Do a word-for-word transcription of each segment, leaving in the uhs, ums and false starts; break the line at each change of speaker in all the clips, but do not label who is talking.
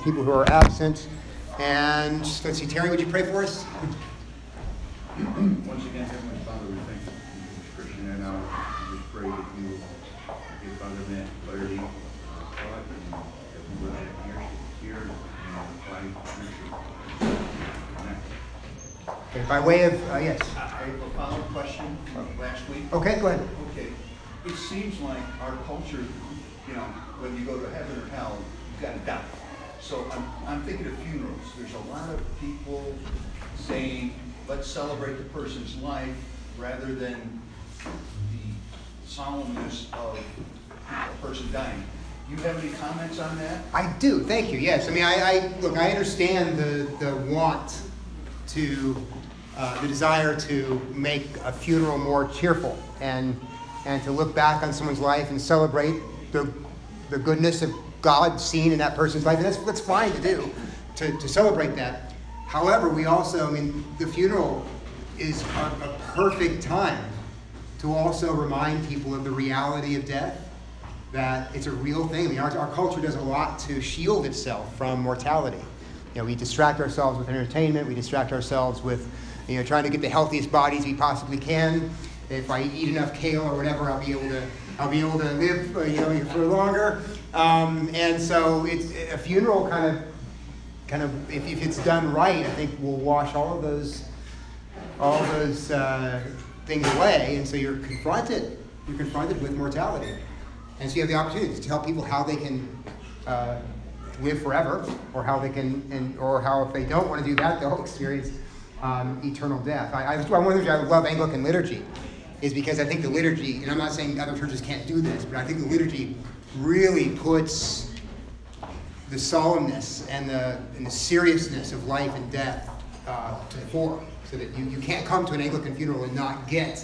people who are absent. And let's see, Terry, would you pray for us?
Once again, Heavenly Father, we thank you for Christian and now we pray that you give Father that clarity of thought and that we let it hear, hear and apply scripture.
Okay, by way of, uh, yes.
I have a follow-up question from last week.
Okay, go ahead.
Okay. It seems like our culture, you know, whether you go to heaven or hell, you've got to die. So I'm, I'm thinking of funerals. There's a lot of people saying, let's celebrate the person's life rather than the solemnness of a person dying. Do you have any comments on that?
I do, thank you, yes. I mean, I, I look, I understand the, the want to, uh, the desire to make a funeral more cheerful and and to look back on someone's life and celebrate the the goodness of God seen in that person's life. And that's, that's fine to do, to, to celebrate that. However, we also, I mean, the funeral is a, a perfect time to also remind people of the reality of death, that it's a real thing. I mean, our, our culture does a lot to shield itself from mortality. You know, we distract ourselves with entertainment. We distract ourselves with, you know, trying to get the healthiest bodies we possibly can. If I eat enough kale or whatever, I'll be able to, I'll be able to live, you know, for longer. Um, and so, it's a funeral kind of, kind of, if, if it's done right, I think will wash all of those, all of those uh, things away. And so you're confronted, you're confronted with mortality, and so you have the opportunity to tell people how they can uh, live forever, or how they can, and or how if they don't want to do that, they'll experience um, eternal death. I, I, one of the reasons I love Anglican liturgy is because I think the liturgy, and I'm not saying other churches can't do this, but I think the liturgy really puts the solemnness and the and the seriousness of life and death uh, to the fore, so that you, you can't come to an Anglican funeral and not get,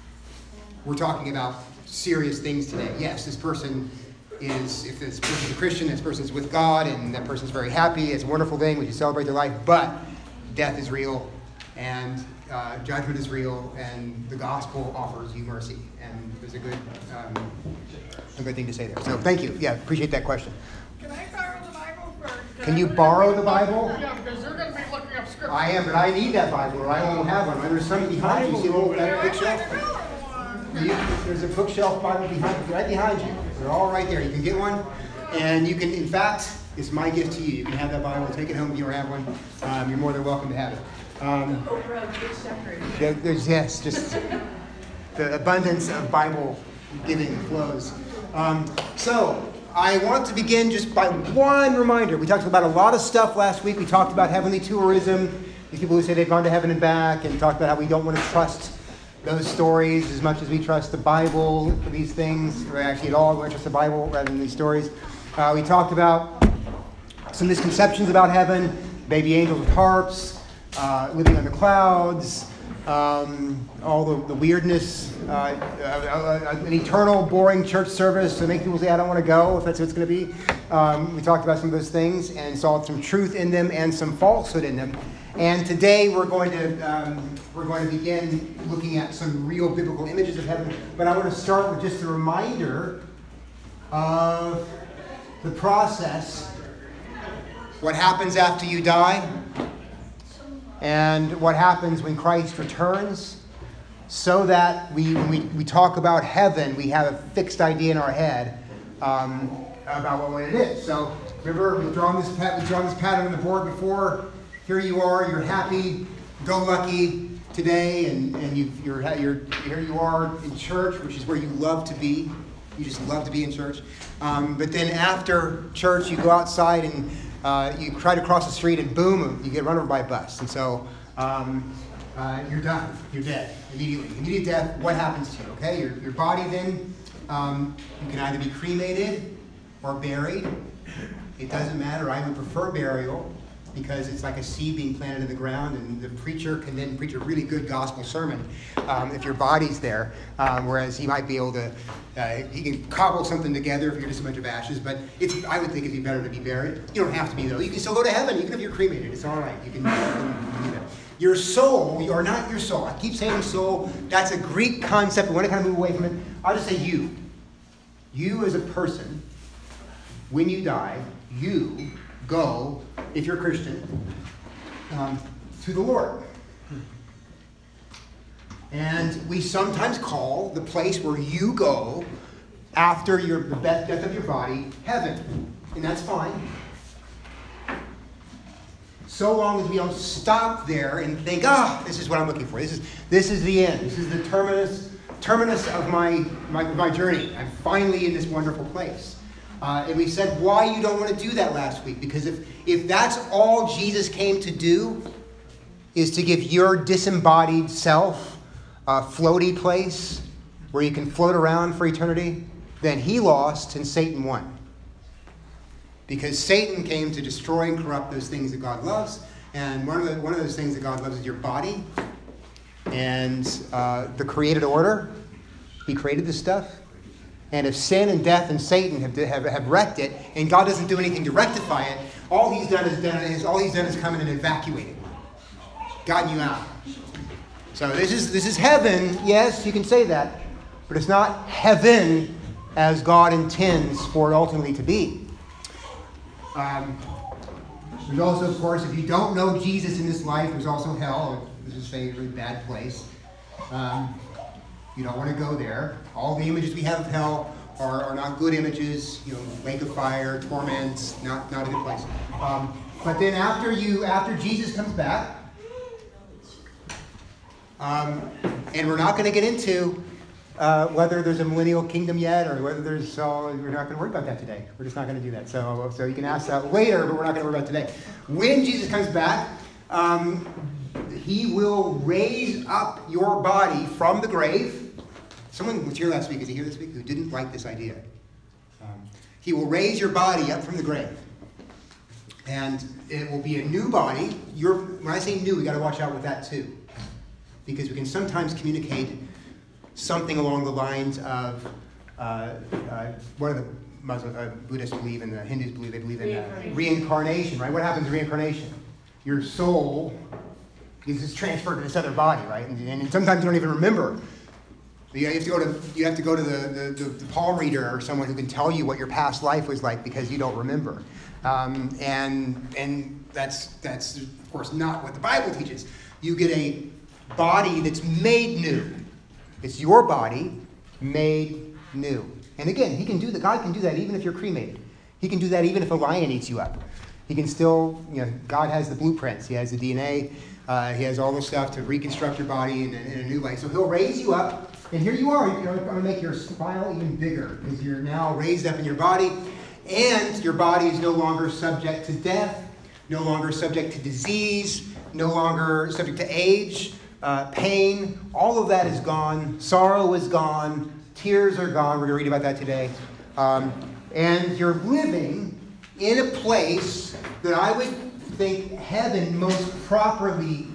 we're talking about serious things today. Yes, this person is, if this person's a Christian, this person's with God, and that person's very happy, it's a wonderful thing, we should celebrate their life, but death is real, and uh, judgment is real, and the gospel offers you mercy, and there's a good um, a good thing to say there. So thank you. Yeah, appreciate that question.
Can I borrow the Bible? For, can
Can you borrow the Bible?
Yeah, because they're going to be looking up scripture.
I am, but I need that Bible, or I won't have one. There's some behind you. See the little
Yeah, I
bookshelf?
want another one.
You, there's a bookshelf Bible behind, right behind you. They're all right there. You can get one, and you can. In fact, it's my gift to you. You can have that Bible. Take it home if you don't have one. Um, you're more than welcome to have it. Um, there, there's yes, just the abundance of Bible giving flows. Um, so I want to begin just by one reminder. We talked about a lot of stuff last week. We talked about heavenly tourism. These people who say they've gone to heaven and back, and talked about how we don't want to trust those stories as much as we trust the Bible for these things, or actually at all, we want to trust the Bible rather than these stories. Uh, we talked about some misconceptions about heaven, baby angels with harps, uh, living on the clouds, um, all the, the weirdness, uh, uh, uh, an eternal boring church service to make people say, I don't want to go, if that's what it's going to be. Um, we talked about some of those things and saw some truth in them and some falsehood in them. And today we're going to um, we're going to begin looking at some real biblical images of heaven. But I want to start with just a reminder of the process, what happens after you die, and what happens when Christ returns, so that we when we, we talk about heaven, we have a fixed idea in our head um, about what it is. So remember, we've drawn this pat- we've drawn this pattern on the board before. Here you are, you're happy, go lucky today, and, and you've, you're, you're here you are in church, which is where you love to be. You just love to be in church. Um, but then after church, you go outside and uh, you try to cross the street, and boom, you get run over by a bus. And so um, uh, you're done. You're dead immediately. Immediate death, what happens to you? Okay, your, your body then, um, you can either be cremated or buried. It doesn't matter. I would prefer burial, because it's like a seed being planted in the ground, and the preacher can then preach a really good gospel sermon um, if your body's there, um, whereas he might be able to, uh, he can cobble something together if you're just a bunch of ashes, but it's, I would think it'd be better to be buried. You don't have to be, though. You can still go to heaven, even if you're cremated. It's all right. You can, you can do that. Your soul, you are not your soul. I keep saying soul. That's a Greek concept. We want to kind of move away from it. I'll just say you. You as a person, when you die, you go, if you're a Christian, um, to the Lord. And we sometimes call the place where you go after your, the death of your body heaven. And that's fine. So long as we don't stop there and think, ah, this is what I'm looking for. This is this is the end. This is the terminus terminus of my, my, my journey. I'm finally in this wonderful place. Uh, and we said why you don't want to do that last week. Because if, if that's all Jesus came to do, is to give your disembodied self a floaty place where you can float around for eternity, then he lost and Satan won. Because Satan came to destroy and corrupt those things that God loves. And one of, the, one of those things that God loves is your body. And uh, the created order. He created this stuff. And if sin and death and Satan have, have, have wrecked it, and God doesn't do anything to rectify it, all he's done is, done is, all he's done is come in and evacuated. Gotten you out. So this is, this is heaven. Yes, you can say that. But it's not heaven as God intends for it ultimately to be. Um, there's also, of course, if you don't know Jesus in this life, there's also hell. This is a really bad place. Um, you don't want to go there. All the images we have of hell are, are not good images. You know, lake of fire, torment, not not a good place. Um, but then after you, after Jesus comes back, um, and we're not going to get into Uh, whether there's a millennial kingdom yet, or whether there's, uh, we're not going to worry about that today. We're just not going to do that. So, so you can ask that later, but we're not going to worry about it today. When Jesus comes back, um, he will raise up your body from the grave. Someone was here last week, is he here this week, who didn't like this idea. Um, he will raise your body up from the grave. And it will be a new body. Your, when I say new, we got to watch out with that too. Because we can sometimes communicate something along the lines of uh, uh, what do the Muslim, uh, Buddhists believe in, the Hindus believe, they believe in uh,
Reincarnation.
reincarnation, right? What happens in reincarnation? Your soul is transferred to this other body, right? And, and sometimes you don't even remember. You have to go to, you have to go to the, the, the, the palm reader or someone who can tell you what your past life was like because you don't remember. Um, and and that's, that's, of course, not what the Bible teaches. You get a body that's made new. It's your body made new. And again, he can do that. God can do that even if you're cremated. He can do that even if a lion eats you up. He can still, you know, God has the blueprints. He has the D N A. Uh, he has all the stuff to reconstruct your body in a, in a new way. So he'll raise you up. And here you are. You're going to make your smile even bigger because you're now raised up in your body. And your body is no longer subject to death, no longer subject to disease, no longer subject to age. Uh, pain, all of that is gone. Sorrow is gone. Tears are gone. We're going to read about that today. Um, and you're living in a place that I would think heaven most properly,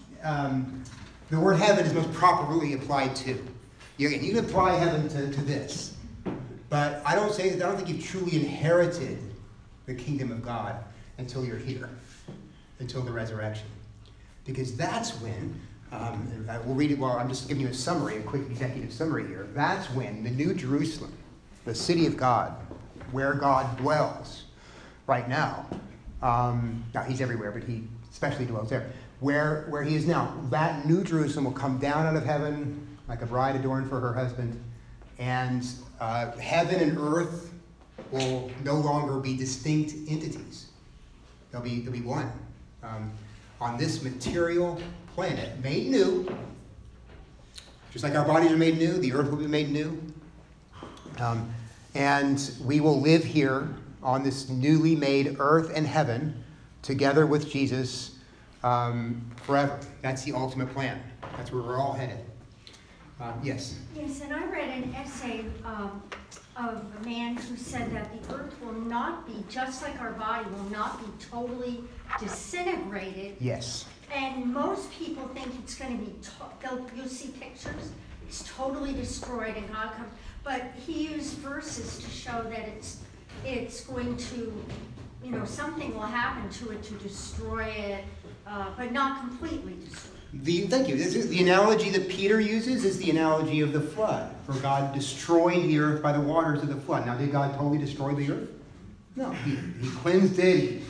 um, the word heaven is most properly applied to. You, you can apply heaven to, to this. But I don't say, I don't think you've truly inherited the kingdom of God until you're here, until the resurrection. Because that's when Um, we'll read it. Well, I'm just giving you a summary, a quick executive summary here. That's when the New Jerusalem, the city of God, where God dwells right now. Um, now, he's everywhere, but he especially dwells there. Where, where he is now, that New Jerusalem will come down out of heaven like a bride adorned for her husband. And uh, heaven and earth will no longer be distinct entities. They'll be, they'll be one. Um, on this material planet, made new, just like our bodies are made new, the earth will be made new. Um, and we will live here on this newly made earth and heaven together with Jesus um, forever. That's the ultimate plan. That's where we're all headed. Um, yes?
Yes, and I read an essay um, of a man who said that the earth will not be, just like our body, will not be totally disintegrated.
Yes.
And most people think it's going to be, to- they'll, you'll see pictures, it's totally destroyed and God comes. But he used verses to show that it's it's going to, you know, something will happen to it to destroy it, uh, but not completely destroy it.
The, thank you. This is, the analogy that Peter uses is the analogy of the flood. For God destroyed the earth by the waters of the flood. Now, did God totally destroy the earth? No. He, he cleansed it. He,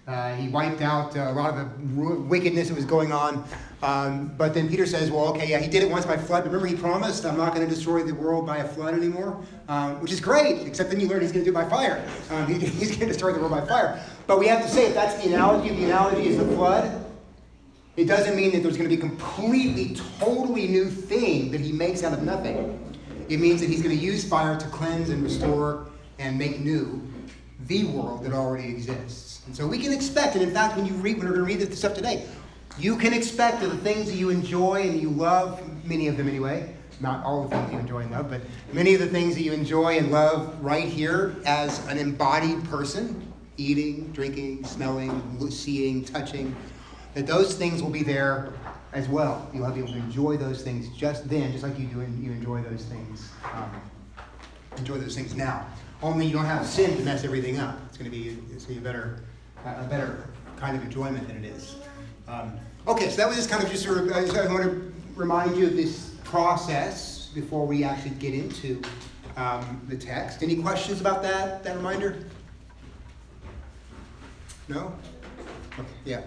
Uh, he wiped out uh, a lot of the wickedness that was going on. Um, but then Peter says, well, okay, yeah, he did it once by flood. But remember, he promised, I'm not going to destroy the world by a flood anymore, um, which is great, except then you learn he's going to do it by fire. Um, he, he's going to destroy the world by fire. But we have to say, if that's the analogy, if the analogy is the flood, it doesn't mean that there's going to be a completely, totally new thing that he makes out of nothing. It means that he's going to use fire to cleanse and restore and make new the world that already exists. And so we can expect, and in fact, when you read, when we're going to read this stuff today, you can expect that the things that you enjoy and you love, many of them anyway, not all the things you enjoy and love, but many of the things that you enjoy and love right here as an embodied person, eating, drinking, smelling, seeing, touching, that those things will be there as well. You'll be able to enjoy those things just then, just like you do, and you enjoy those things. Um, enjoy those things now. Only you don't have sin to mess everything up. It's going to be, it's going to be a better, a better kind of enjoyment than it is. Um, okay, so that was just kind of just sort of, I, just, I want to remind you of this process before we actually get into um, the text. Any questions about that? That reminder? No? Okay, yeah.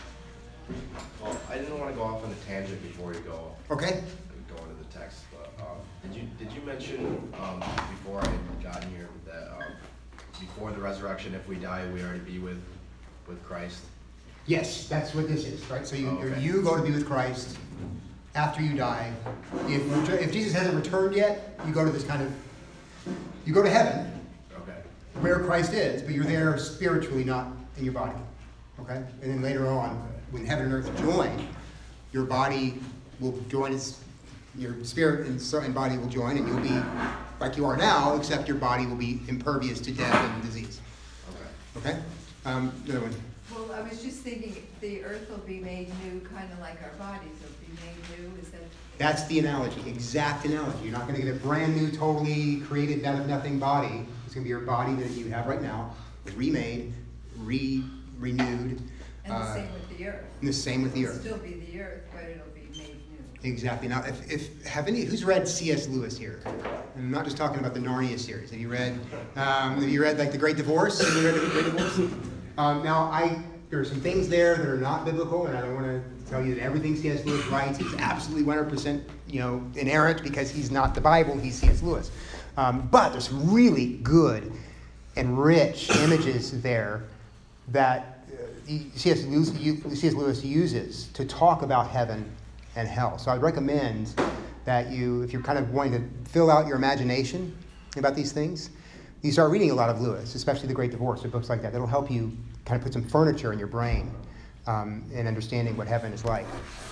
Well, I didn't want to go off on a tangent before you go.
Okay.
Go into the text, but um, did you did you mention um, before I had gotten here that um, before the resurrection, if we die, we already be with with Christ?
Yes, that's what this is, right? So you
Oh, okay.
you go to be with Christ after you die. If if Jesus hasn't returned yet, you go to this kind of you go to heaven,
Okay.
where Christ is, but you're there spiritually, not in your body. Okay? And then later on, when heaven and earth join, your body will join its, your spirit and, so, and body will join, and you'll be like you are now, except your body will be impervious to death and disease.
Okay.
Okay? Um, another one.
Well, I was just thinking, the earth will be made new, kind of like our bodies will be made new, is that?
That's the analogy, exact analogy. You're not going to get a brand new, totally created out of nothing body. It's going to be your body that you have right now, remade, re renewed.
And the
uh,
same with the earth.
And the same with the
It'll
earth.
still be the earth, but it'll be made new.
Exactly. Now, if, if have any who's read C S Lewis here? I'm not just talking about the Narnia series. Have you read? Um, have you read like The Great Divorce? Have you read The Great Divorce? Um, now, I there are some things there that are not biblical, and I don't want to tell you that everything C S Lewis writes is absolutely one hundred percent, you know, inerrant because he's not the Bible. He's C S Lewis. Um, but there's really good and rich images there that uh, C S Lewis, C S Lewis uses to talk about heaven and hell. So I'd recommend that you, if you're kind of wanting to fill out your imagination about these things, you start reading a lot of Lewis, especially The Great Divorce or books like that. That'll help you kind of put some furniture in your brain um, in understanding what heaven is like.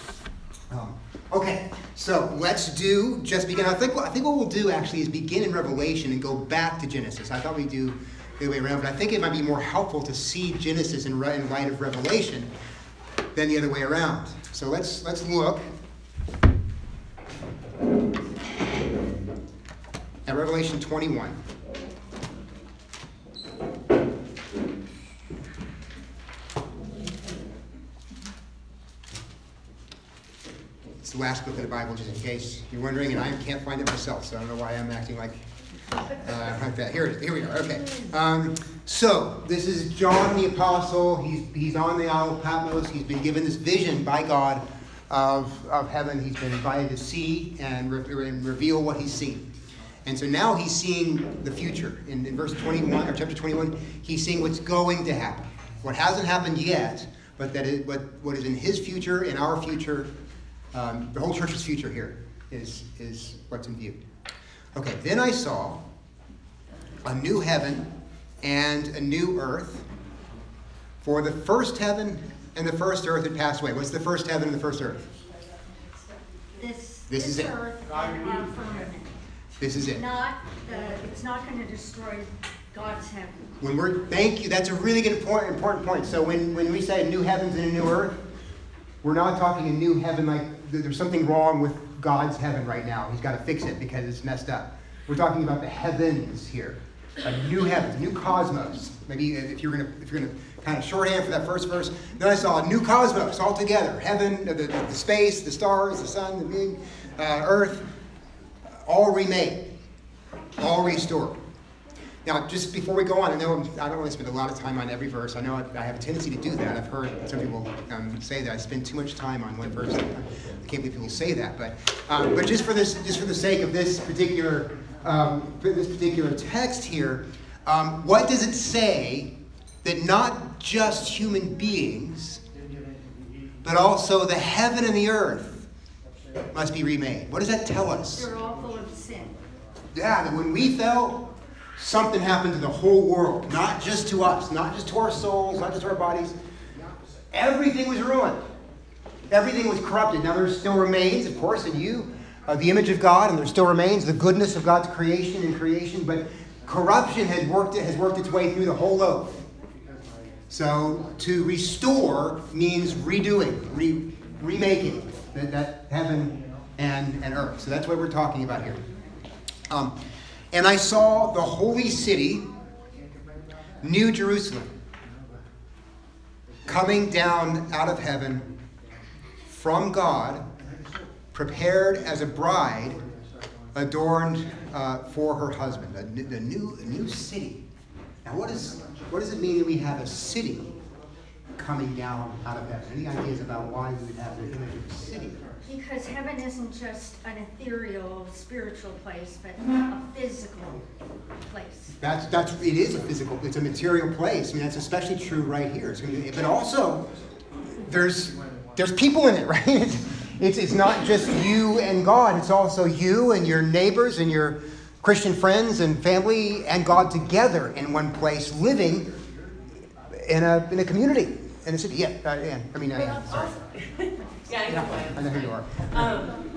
Um, okay, so let's do just begin. I think I think what we'll do actually is begin in Revelation and go back to Genesis. I thought we'd do the other way around, but I think it might be more helpful to see Genesis in, re- in light of Revelation than the other way around. So let's let's look at Revelation twenty-one. It's the last book of the Bible, just in case you're wondering, and I can't find it myself, so I don't know why I'm acting like uh, like that. Here it is. Here we are. Okay. Um, so this is John the Apostle. He's he's on the Isle of Patmos. He's been given this vision by God of of heaven. He's been invited to see and, re- and reveal what he's seen. And so now he's seeing the future. In, in verse twenty-one or chapter twenty-one, he's seeing what's going to happen. What hasn't happened yet, but that is what what is in his future, in our future. Um, the whole church's future here is, is what's in view. Okay, then I saw a new heaven and a new earth, for the first heaven and the first earth had passed away. What's the first heaven and the first earth?
This,
This
this
is it.
earth and our firmament.
This is it.
Not, the, it's not going to destroy God's heaven.
When we're, thank you, that's a really good important, important point. So when, when we say a new heavens and a new earth, we're not talking a new heaven like there's something wrong with God's heaven right now. He's got to fix it because it's messed up. We're talking about the heavens here. A new heavens, a new cosmos. Maybe if you're going to if you're going to kind of shorthand for that first verse, then I saw a new cosmos altogether. Heaven, the, the, the space, the stars, the sun, the moon, uh, earth, all remade, all restored. Now, just before we go on, I know I'm, I don't want to spend a lot of time on every verse. I know I, I have a tendency to do that. I've heard some people um, say that I spend too much time on one verse. I can't believe people say that, but um, but just for this, just for the sake of this particular um, for this particular text here, um, what does it say that not just human beings, but also the heaven and the earth must be remade? What does that tell us?
They're all full of sin.
Yeah, that when we fell, something happened to the whole world, not just to us, not just to our souls, not just to our bodies. Everything was ruined. Everything was corrupted. Now there still remains, of course, in you, uh, the image of God, and there still remains the goodness of God's creation and creation, but corruption has worked, has worked its way through the whole loaf. So to restore means redoing, re, remaking that, that heaven and, and earth. So that's what we're talking about here. Um, and I saw the holy city, New Jerusalem, coming down out of heaven from God, prepared as a bride adorned uh, for her husband. A, a, new, a new city. Now what, is, what does it mean that we have a city coming down out of heaven? Any ideas about why we would have the image of a city?
Because heaven isn't just an ethereal, spiritual place, but a physical place.
That's that's it is a physical, it's a material place. I mean, that's especially true right here. It's gonna be, but also, there's there's people in it, right? It's, it's it's not just you and God. It's also you and your neighbors and your Christian friends and family and God together in one place, living in a in a community in a city. Yeah, uh, yeah. I mean, uh, sorry.
Yeah, I know who I am.
I know who you are.
Um,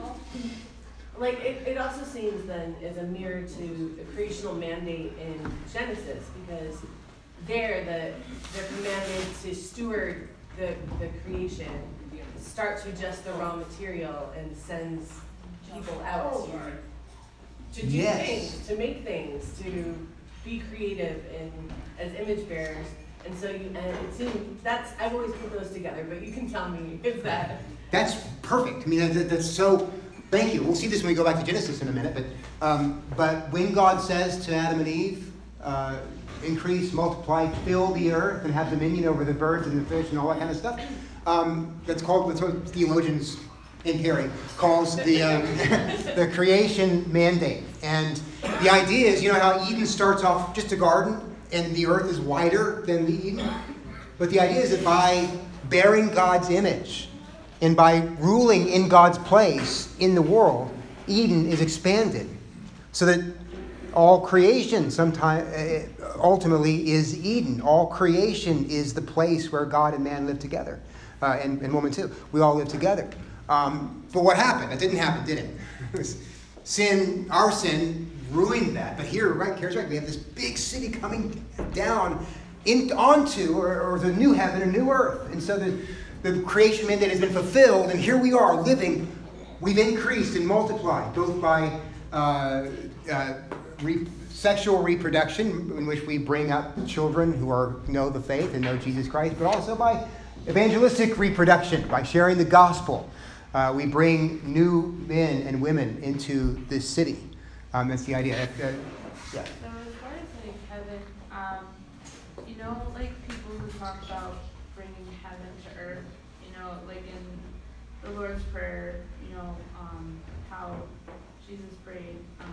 like, it, it also seems then as a mirror to the creational mandate in Genesis, because there the they're commanded to steward the, the creation, starts with just the raw material and sends people out to, to do
Yes.
things, to make things, to be creative and as image bearers. And so you, and it seems, that's, I've always put those together, but you can tell me if that.
That's perfect. I mean, that, that's so. Thank you. We'll see this when we go back to Genesis in a minute. But um, but when God says to Adam and Eve, uh, increase, multiply, fill the earth, and have dominion over the birds and the fish and all that kind of stuff, um, that's called, that's what theologians in Harry calls the um, the creation mandate. And the idea is, you know how Eden starts off just a garden, and the earth is wider than the Eden. But the idea is that by bearing God's image, and by ruling in God's place in the world, Eden is expanded so that all creation sometime, uh, ultimately is Eden. All creation is the place where God and man live together. Uh, and, and woman too. We all live together. Um, but what happened? It didn't happen, did it? Sin, our sin ruined that. But here, right, here's right, we have this big city coming down in, onto, or, or the new heaven and new earth. And so the The creation mandate has been fulfilled, and here we are living. We've increased and multiplied, both by uh, uh, re- sexual reproduction, in which we bring up children who are know the faith and know Jesus Christ, but also by evangelistic reproduction, by sharing the gospel. Uh, we bring new men and women into this city. Um, that's the idea. Uh, yeah.
So as far as like heaven, um, you know, like people who talk about bringing heaven to earth, you know, like in the Lord's Prayer, you know, um, how Jesus prayed, um,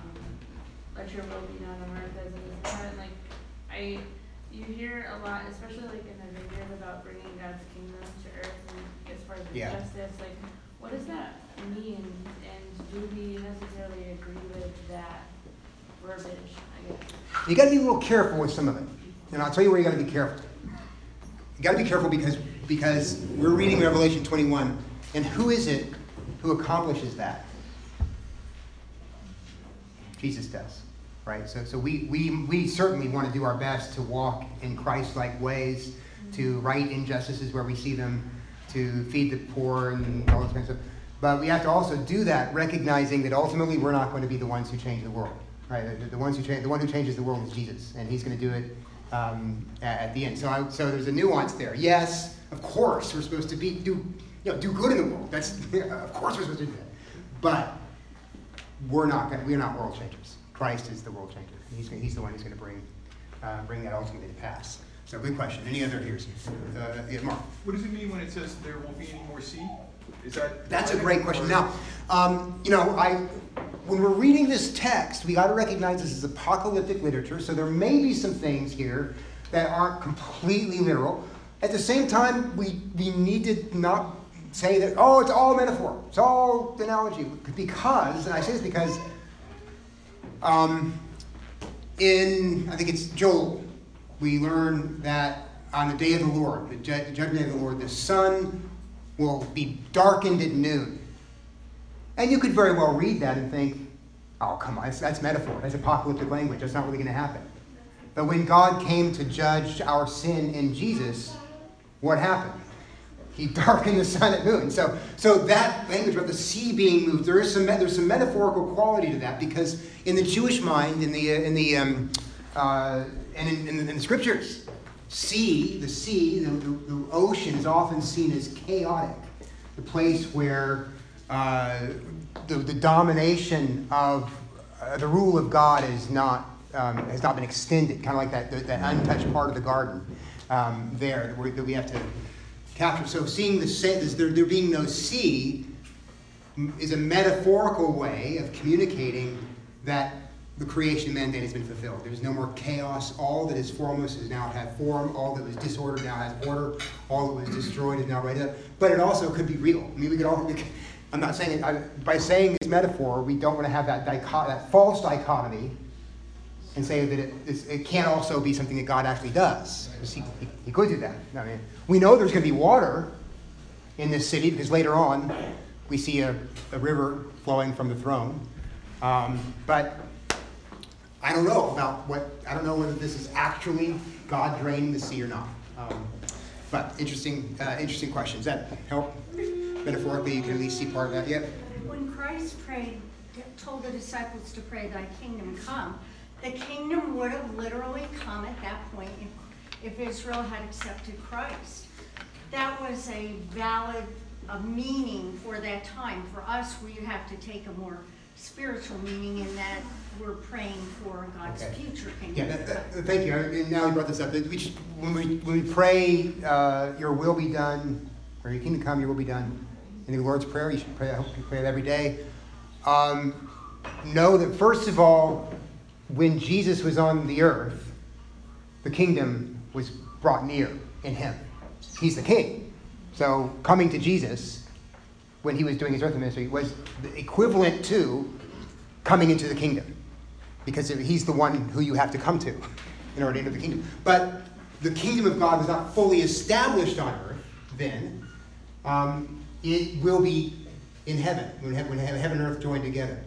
let your will be done on earth as it is in heaven. Like, I, you hear a lot, especially like in the videos about bringing God's kingdom to earth, and as far as the
Yeah.
justice, like, what does that mean? And do we necessarily agree with that verbiage, I guess?
You got to be a little careful with some of it. And I'll tell you where you got to be careful. You got to be careful because because we're reading Revelation twenty-one, and who is it who accomplishes that? Jesus does, right? So so we we we certainly want to do our best to walk in Christ-like ways, to right injustices where we see them, to feed the poor and all this kind of stuff. But we have to also do that, recognizing that ultimately we're not going to be the ones who change the world, right? The, the ones who change, the one who changes the world is Jesus, and He's going to do it um, at, at the end. So I, so there's a nuance there. Yes, of course we're supposed to be do you know do good in the world. That's of course we're supposed to do that. But we're not going. We're not world changers. Christ is the world changer. He's he's the one who's going to bring uh, bring that ultimately to pass. So good question. Any other here? Uh, yeah, Mark.
What does it mean when it says there won't be any more sea? Is that?
That's a great question. Now, um, you know, I when we're reading this text, we got to recognize this is apocalyptic literature, so there may be some things here that aren't completely literal. At the same time, we, we need to not say that, oh, it's all metaphor, it's all analogy, because, and I say this because um, in, I think it's Joel, we learn that on the day of the Lord, the ju- judgment day of the Lord, the sun will be darkened at noon. And you could very well read that and think, oh, come on, that's, that's metaphor. That's apocalyptic language. That's not really going to happen. But when God came to judge our sin in Jesus, what happened? He darkened the sun at noon. So, so that language about the sea being moved, there is some there's some metaphorical quality to that, because in the Jewish mind, in the in the um, uh, and in, in, in the scriptures, sea, the sea, the, the, the ocean is often seen as chaotic, the place where uh, the, the domination of uh, the rule of God is not um, has not been extended, kind of like that, the, that untouched part of the garden um, there that we, that we have to capture. So seeing the sea, there, there being no sea is a metaphorical way of communicating that the creation mandate has been fulfilled. There's no more chaos. All that is formless has now had form. All that was disordered now has order. All that was destroyed is now right up. But it also could be real. I mean, we could all. I'm not saying it, I, by saying this metaphor, we don't want to have that dichot, that false dichotomy, and say that it, it can't also be something that God actually does. He, he, he could do that. I mean, we know there's going to be water in this city because later on we see a, a river flowing from the throne. Um, but I don't know about what, I don't know whether this is actually God draining the sea or not. Um, but interesting, uh, interesting question. Does that help? Metaphorically, you can at least see part of that. Yep.
When Christ prayed, told the disciples to pray, "Thy kingdom come," the kingdom would have literally come at that point if, if Israel had accepted Christ. That was a valid a meaning for that time. For us, we have to take a more spiritual meaning in that we're praying for God's
Okay.
future kingdom.
Yeah, that, that, thank you. And now you brought this up. That we just, when we when we pray, uh, "Your will be done," or "Your kingdom come, Your will be done," in the Lord's Prayer, you should pray. I hope you pray it every day. Um, know that first of all, when Jesus was on the earth, the kingdom was brought near in Him. He's the King. So coming to Jesus when He was doing His earthly ministry was the equivalent to coming into the kingdom, because He's the one who you have to come to in order to enter the kingdom. But the kingdom of God was not fully established on earth then. Um, it will be in heaven, when heaven and earth join together.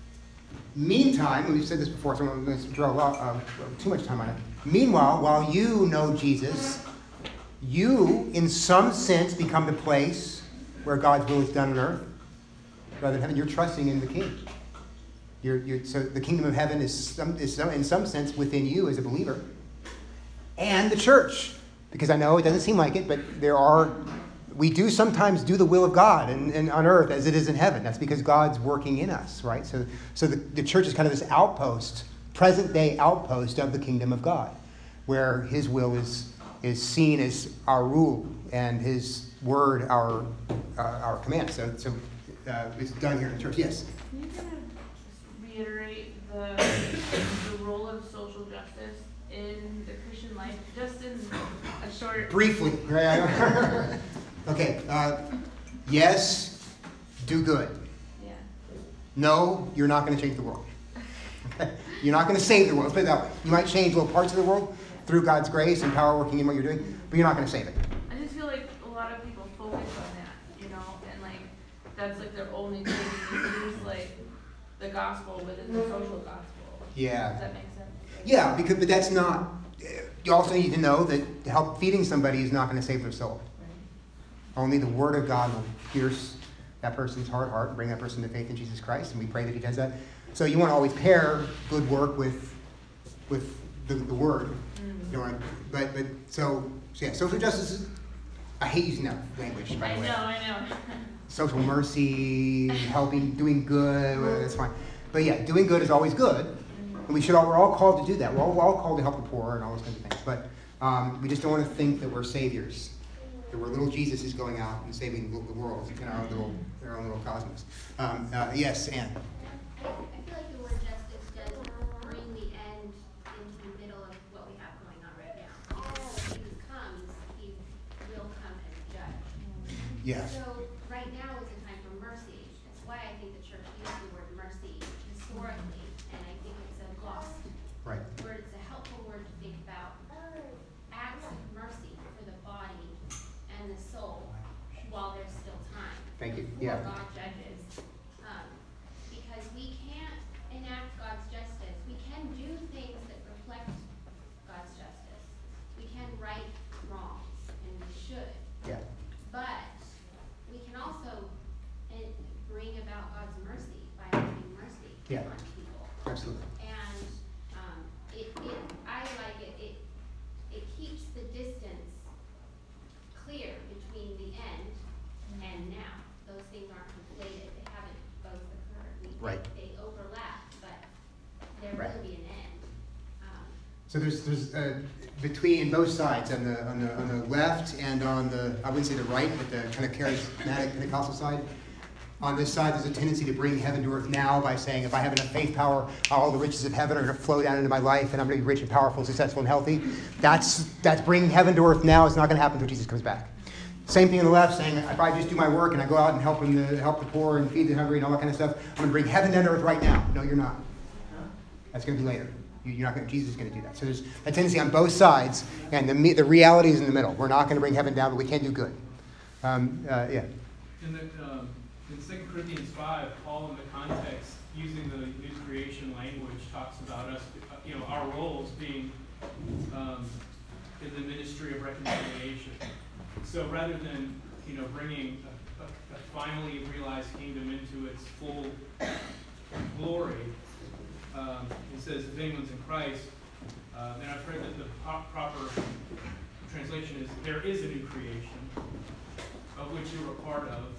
Meantime, and we've said this before, so I'm not going to draw uh, too much time on it. Meanwhile, while you know Jesus, you, in some sense, become the place where God's will is done on earth rather than heaven. You're trusting in the King. You're, you're, so the kingdom of heaven is, some, is some, in some sense within you as a believer. And the church. Because I know it doesn't seem like it, but there are, we do sometimes do the will of God and, and on earth as it is in heaven. That's because God's working in us, right? So, so the, the church is kind of this outpost, present day outpost of the kingdom of God, where His will is is seen as our rule and His word our uh, our command. So, so uh, it's done here in the church. Yes.
Can you kind of reiterate the the role of social justice in the Christian life, just in a short?
Briefly. Okay. Uh, yes, do good.
Yeah.
No, you're not going to change the world. You're not going to save the world. Let's put it that way. You might change little parts of the world through God's grace and power working in what you're doing, but you're not going to save it.
I just feel like a lot of people focus on that, you know, and like that's like their only thing. They use like the gospel within the social gospel.
Yeah.
Does that make sense?
Yeah, because but that's not. You also need to know that help feeding somebody is not going to save their soul.
Right.
Only the Word of God will pierce that person's heart, heart, and bring that person to faith in Jesus Christ, and we pray that He does that. So you want to always pair good work with with the, the Word. Mm-hmm. You know, but but so, so yeah, social justice is, I hate using that language, by
I
the way.
know, I know.
Social mercy, helping, doing good, well, that's fine. But yeah, doing good is always good. And we should all, we're all called to do that. We're all, we're all called to help the poor and all those kinds of things. But um, we just don't want to think that we're saviors. That we're little Jesus is going out and saving the world in our own little, in our own little cosmos. Um, uh, yes, Anne.
I, I feel like the word justice does bring the end into the middle of what we have going on right now. Because when Jesus comes, he will come and judge.
Yes.
So right now is a time for mercy. That's why I think the church used the word mercy historically, and I think it's a lost
Right.
word. It's a helpful word to think about acts of mercy for the body and the soul while there's still time.
Thank you.
Before
Yeah.
God judges. Um, because we can't enact God's justice. We can do things that reflect God's justice. We can right wrongs, and we should.
Yeah.
But we can also uh, bring about God's mercy by having mercy
Yeah.
on people.
Absolutely.
And um, it, it, I like it. It, it keeps the distance clear between the end and now. Those things aren't conflated. They haven't both occurred. We,
Right.
They overlap, but there
Right.
will be an end. Um,
So there's there's uh, between both sides on the on the on the left and on the I wouldn't say the right, but the kind of charismatic Pentecostal side. On this side, there's a tendency to bring heaven to earth now by saying, if I have enough faith power, all the riches of heaven are going to flow down into my life, and I'm going to be rich and powerful, successful, and healthy. That's that's bringing heaven to earth now. It's not going to happen until Jesus comes back. Same thing on the left, saying, if I just do my work and I go out and help them to help the poor and feed the hungry and all that kind of stuff, I'm going to bring heaven down to earth right now. No, you're not. That's going to be later. You- You're not going. Jesus is going to do that. So there's a tendency on both sides, and the me- the reality is in the middle. We're not going to bring heaven down, but we can do good. Um, uh, yeah.
In the um, in Second Corinthians five, Paul in the context using the new creation language talks about us, you know, our roles being um, in the ministry of reconciliation. So rather than, you know, bringing a, a, a finally realized kingdom into its full glory, um, it says if anyone's in Christ, uh, and I've heard that the pro- proper translation is there is a new creation of which you were a part of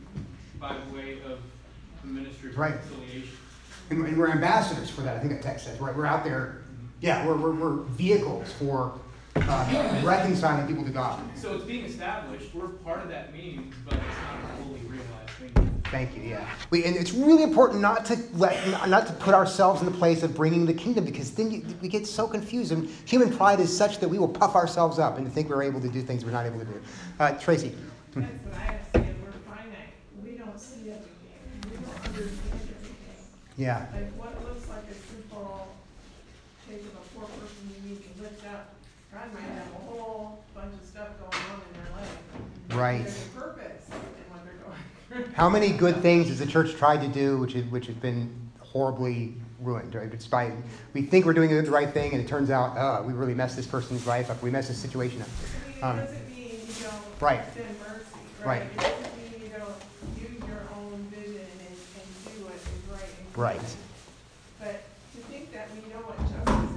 by way of the ministry of
Right.
reconciliation.
And, and we're ambassadors for that. I think that text says, right? We're out there. Yeah, we're we're, we're vehicles for uh, reconciling people to God.
So it's being established. We're part of that means, but it's not a fully realized thing.
Thank you. Yeah. We, and it's really important not to let not to put ourselves in the place of bringing the kingdom, because then you, we get so confused. And human pride is such that we will puff ourselves up and think we're able to do things we're not able to do. Uh, Tracy.
That's what I understand. We're finite. We don't see everything. We don't understand everything.
Yeah.
Like what looks like a simple case of a poor person you need to lift up, God might have a whole bunch of stuff going on in their life.
Right.
There's a purpose in what they're going through.
How many good things has the church tried to do, which is, which has been horribly ruined? Right? It's by, we think we're doing the right thing, and it turns out, uh, we really messed this person's life up. We messed this situation up.
I
Um,
mean, it doesn't mean you don't
Right.
extend mercy,
Right.
right? It doesn't mean you don't use your own vision and, and do what is right. and good.
Right.
But to think that we know what justice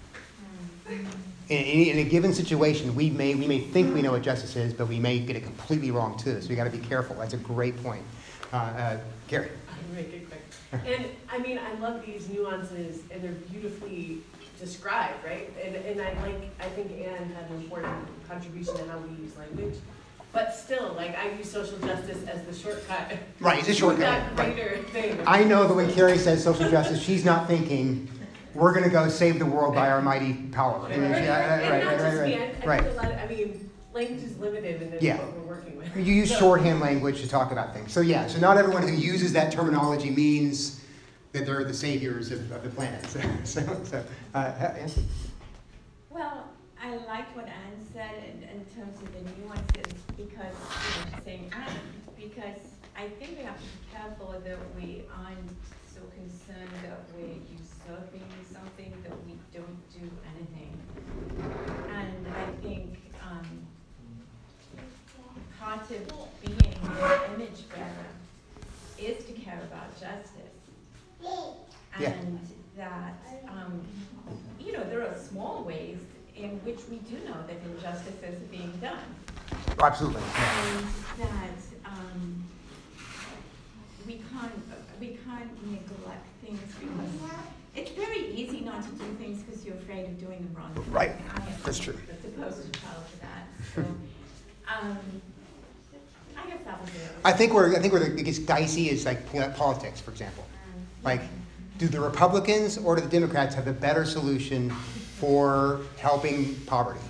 is,
In, in, in a given situation, we may we may think we know what justice is, but we may get it completely wrong too. So we got to be careful. That's a great point. Uh, uh, Gary.
I can make it quick. And I mean, I love these nuances, and they're beautifully described, right? And and I like, I think Anne had an important contribution to how we use language. But still, like, I use social justice as the shortcut.
Right, it's a shortcut.
That
Right.
greater thing.
I know that when Carrie says social justice, she's not thinking we're going to go save the world by our mighty power.
Right,
And
right,
she-
right.
uh,
And
right,
not
right,
just
right,
me, I-
right.
I
Right.
think a lot of- I mean, language is limited, and it's
Yeah.
what we're working with.
You use
So-
shorthand language to talk about things. So yeah, so not everyone who uses that terminology means that they're the saviors of, of the planet. So, so, so uh, Anne?
Well, I like what Anne said in, in terms of the nuances, because, you know, she's saying Anne, because I think we have to be careful that we aren't so concerned that we're usurping something that we don't do anything. And I think um, part of being an image bearer is to care about justice.
Yeah.
And that, um, you know, there are small ways in which we do know that injustices are being done.
Oh, absolutely.
And that um, we can't we can't neglect things, because it's very easy want to do things because you're afraid of doing them wrong.
Right.
I am
That's true.
the poster child for that. So, um, I guess that was it.
I think where I think where it gets dicey is like politics, for example. Like, do the Republicans or do the Democrats have the better solution for helping poverty?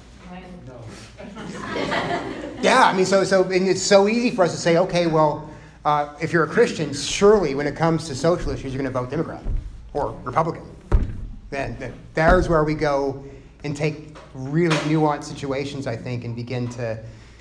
Yeah, I mean, so so and it's so easy for us to say, okay, well, uh, if you're a Christian, surely when it comes to social issues, you're going to vote Democrat or Republican. Then, then there's where we go and take really nuanced situations, I think, and begin to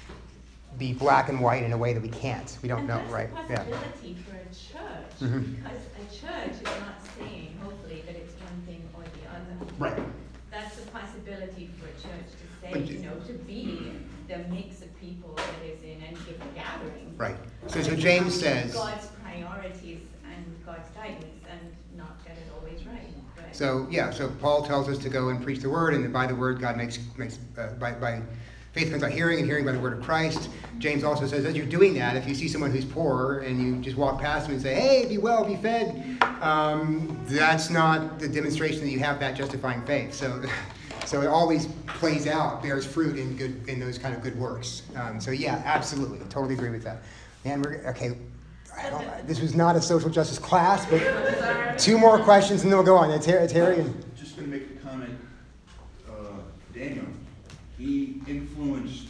be black and white in a way that we can't. We don't
and
know,
that's
right?
a possibility for a church,
Mhm.
because a church is not saying, hopefully, that it's one thing or the other.
Right.
That's a possibility for a church to say,
But-
you know, to be the mix of people that is in any given gathering.
Right. So, so James says.
God's priorities and God's guidance, and not get it always right. But
So yeah, so Paul tells us to go and preach the word, and that by the word God makes makes uh, by by faith comes by hearing, and hearing by the word of Christ. James also says as you're doing that, if you see someone who's poor and you just walk past them and say, "Hey, be well, be fed," um, that's not the demonstration that you have that justifying faith. So. So it always plays out, bears fruit in good in those kind of good works. Um, so yeah, absolutely, totally agree with that. And we're okay. I don't, this was not a social justice class, but two more questions and then we'll go on. Terry, Terry and
Just going to make a comment. Uh, Daniel, he influenced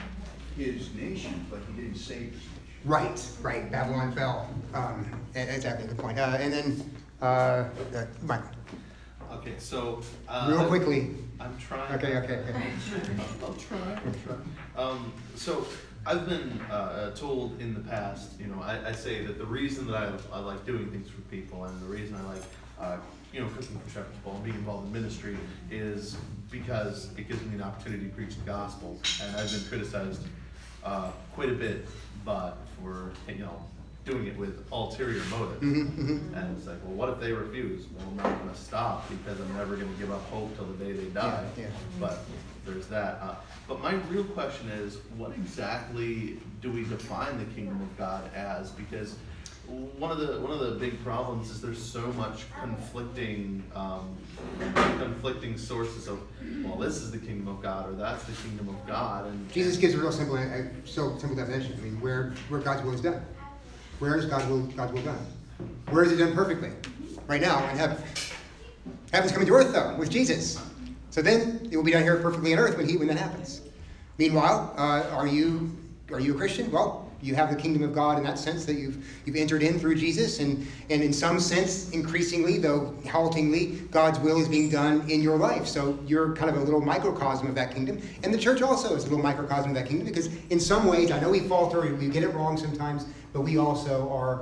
his nation, but he didn't save his nation.
right, right. Babylon fell. Um, exactly, good point. Uh, and then uh, uh, Michael,
Okay, so uh,
real
I-
quickly.
I'm trying.
Okay, okay, okay.
I'll try. I'll try. Um, so I've been uh, told in the past, you know, I, I say that the reason that I, I like doing things for people, and the reason I like, uh, you know, cooking for Shepherd's Bowl and being involved in ministry is because it gives me an opportunity to preach the gospel. And I've been criticized uh, quite a bit, but for you know doing it with ulterior motives.
Mm-hmm, mm-hmm.
And it's like, well, what if they refuse? Well, I'm not going to stop because I'm never going to give up hope till the day they die.
Yeah, yeah.
But there's that. Uh, but my real question is, what exactly do we define the kingdom of God as? Because one of the one of the big problems is there's so much conflicting um, conflicting sources of, well, this is the kingdom of God or that's the kingdom of God. And
Jesus gives a real simple, uh, so simple definition. I mean, where where God's will is done. Where is God's will, God's will done? Where is it done perfectly? Right now in heaven. Heaven's coming to earth, though, with Jesus. So then it will be done here perfectly on earth when he when that happens. Meanwhile, uh, are you are you a Christian? Well, you have the kingdom of God in that sense that you've you've entered in through Jesus, and, and in some sense, increasingly, though haltingly, God's will is being done in your life. So you're kind of a little microcosm of that kingdom. And the church also is a little microcosm of that kingdom, because in some ways, I know we falter, we get it wrong sometimes, but we also are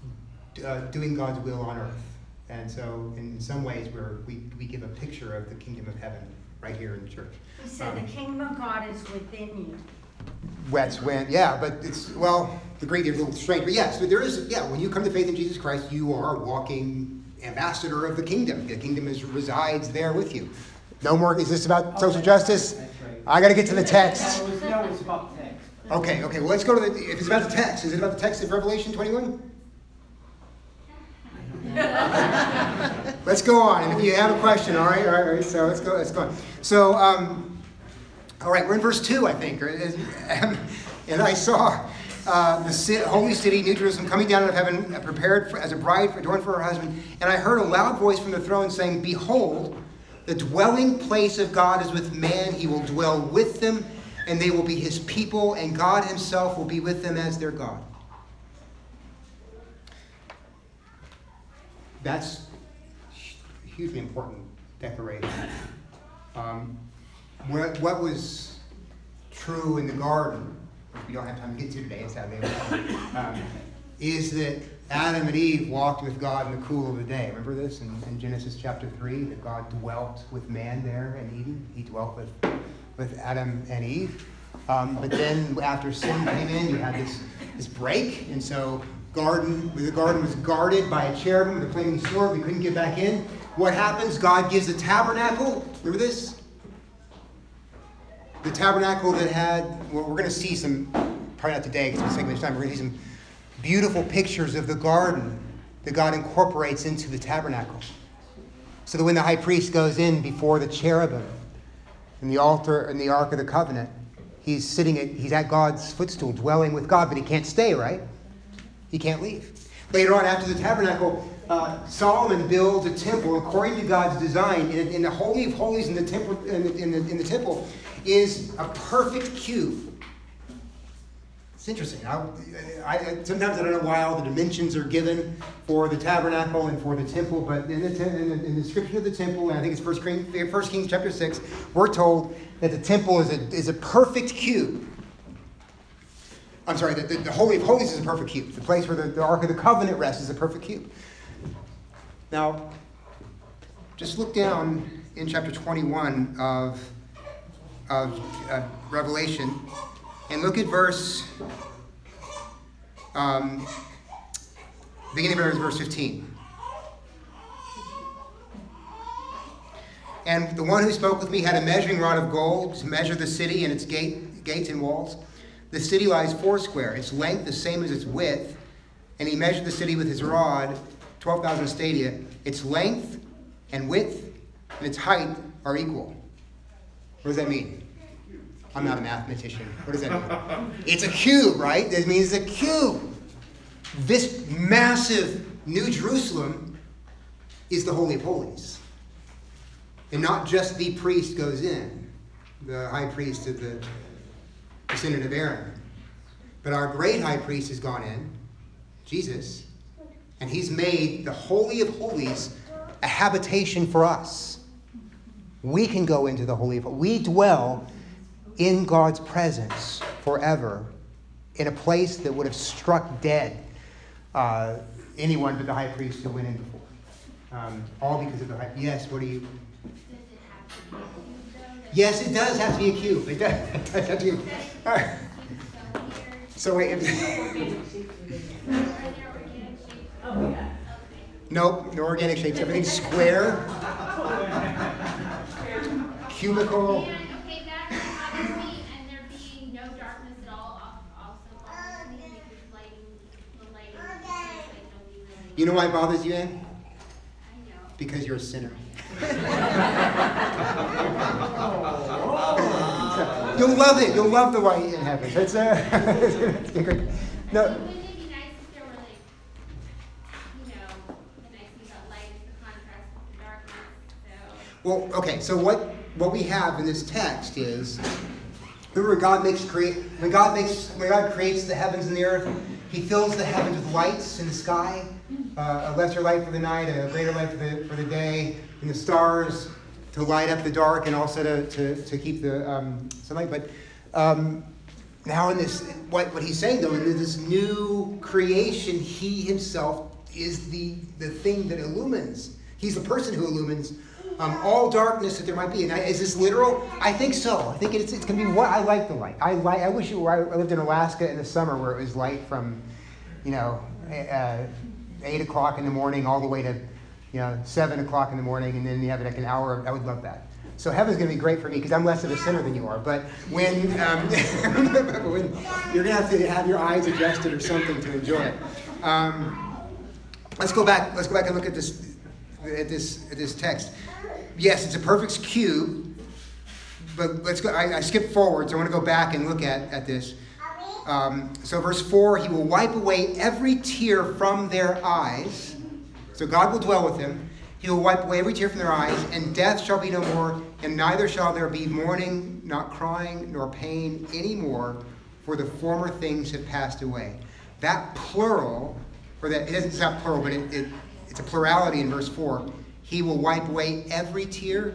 uh, doing God's will on earth. And so in some ways, we're, we, we give a picture of the kingdom of heaven right here in the church.
He said
Um,
the kingdom of God is within you.
That's when, yeah, but it's, well, the Greek is a little strange, but yes, but there is, yeah, when you come to faith in Jesus Christ, you are a walking ambassador of the kingdom. The kingdom is, resides there with you. No more, is this about social justice?
That's right.
I got to get to the text.
No, it's, no, it's about text.
Okay, okay, well, let's go to the, if it's about the text, is it about the text of Revelation twenty-one? Let's go on, and if you have a question, all right, all right, all right, so let's go, let's go on. So, um, all right, we're in verse two, I think, and I saw uh, the ci- holy city, New Jerusalem, coming down out of heaven, uh, prepared for, as a bride for, adorned for her husband, and I heard a loud voice from the throne saying, "Behold, the dwelling place of God is with man, he will dwell with them, and they will be his people, and God himself will be with them as their God." That's a hugely important declaration. Um, what, what was true in the garden, which we don't have time to get to today, sadly, um, is that Adam and Eve walked with God in the cool of the day. Remember this in, in Genesis chapter three, that God dwelt with man there in Eden. He dwelt with, with Adam and Eve. Um, but then after sin came in, you had this, this break, and so garden, the garden was guarded by a cherubim with a flaming sword. We couldn't get back in. What happens? God gives the tabernacle. Remember this? The tabernacle that had, well, we're going to see some, probably not today because it's taking much time, we're going to see some beautiful pictures of the garden that God incorporates into the tabernacle. So that when the high priest goes in before the cherubim in the altar in the Ark of the Covenant, he's sitting at, he's at God's footstool, dwelling with God, but he can't stay, right? He can't leave. Later on, after the tabernacle, uh, Solomon builds a temple according to God's design. In, in the Holy of Holies in the temple, in the, in the, in the temple is a perfect cube. It's interesting. I, I, sometimes I don't know why all the dimensions are given for the tabernacle and for the temple, but in the, te- in the, in the description of the temple, and I think it's First Kings, First Kings chapter six, we're told that the temple is a, is a perfect cube. I'm sorry, the, the, the Holy of Holies is a perfect cube. The place where the, the Ark of the Covenant rests is a perfect cube. Now, just look down in chapter twenty-one of, of uh, Revelation, and look at verse, um, beginning of verse fifteen. And the one who spoke with me had a measuring rod of gold to measure the city and its gate, gates and walls. The city lies foursquare, its length the same as its width. And he measured the city with his rod, twelve thousand stadia. Its length and width and its height are equal. What does that mean? I'm not a mathematician. What does that mean? It's a cube, right? That means it's a cube. This massive New Jerusalem is the Holy of Holies. And not just the priest goes in, the high priest of the descendant of Aaron. But our great high priest has gone in, Jesus, and he's made the Holy of Holies a habitation for us. We can go into the Holy of Holies. We dwell in God's presence forever in a place that would have struck dead uh, anyone but the high priest who went in before. Um, all because of the high... Yes, what do you... Yes, it does have to be a cube. It does, it does have to be. All right. So wait.
Oh, yeah.
Nope, no organic shapes. Everything's square. Cubicle.
And, okay, that obviously, and there being no darkness at all, also obviously, because lighting, the lighting, like, don't be really...
You know why it bothers you, Ann?
I know.
Because you're a sinner. You'll love it. You'll love the light in heaven. It's uh, it's great. No.
Wouldn't it be nice if there were, like, you know, the nice thing about light is the contrast with the darkness, so...
Well, okay. So what what we have in this text is, remember, God makes create when God makes when God creates the heavens and the earth, He fills the heavens with lights in the sky, uh, a lesser light for the night, a greater light for the for the day, and the stars to light up the dark and also to, to, to keep the um, sunlight. But um, now in this, what, what he's saying though, in this new creation, he himself is the, the thing that illumines. He's the person who illumines um, all darkness that there might be. And I, is this literal? I think so. I think it's, it's going to be what I like the light. I like. I wish it were, I lived in Alaska in the summer where it was light from, you know, uh, eight o'clock in the morning all the way to, you know, seven o'clock in the morning, and then you have like an hour. I would love that. So heaven's going to be great for me because I'm less of a sinner than you are. But when, um, when you're going to have to have your eyes adjusted or something to enjoy it. Um, let's go back. Let's go back and look at this at this at this text. Yes, it's a perfect cube. But let's go. I, I skipped forward, so I want to go back and look at at this. Um, so verse four, he will wipe away every tear from their eyes. So God will dwell with them. He will wipe away every tear from their eyes, and death shall be no more, and neither shall there be mourning, not crying, nor pain anymore, for the former things have passed away. That plural, or that, it doesn't sound plural, but it, it, it's a plurality in verse four. He will wipe away every tear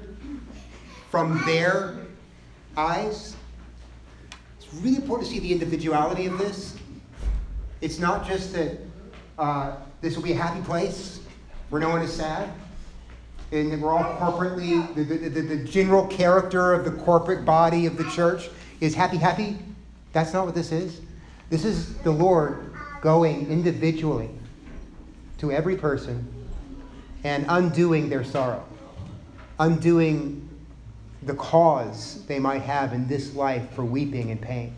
from their eyes. It's really important to see the individuality of this. It's not just that uh, this will be a happy place where no one is sad, and that we're all corporately, the, the, the, the general character of the corporate body of the church is happy, happy. That's not what this is. This is the Lord going individually to every person and undoing their sorrow, undoing the cause they might have in this life for weeping and pain.